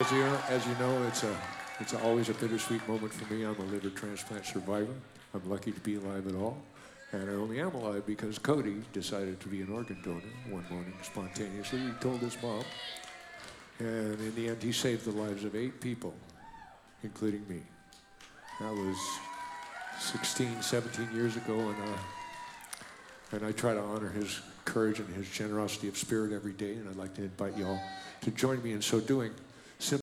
as you know, it's always a bittersweet moment for me. I'm a liver transplant survivor. I'm lucky to be alive at all. And I only am alive because Cody decided to be an organ donor one morning spontaneously. He told his mom. And in the end, he saved the lives of 8 people, including me. That was 16, 17 years ago, and I try to honor his courage and his generosity of spirit every day, and I'd like to invite you all to join me in so doing.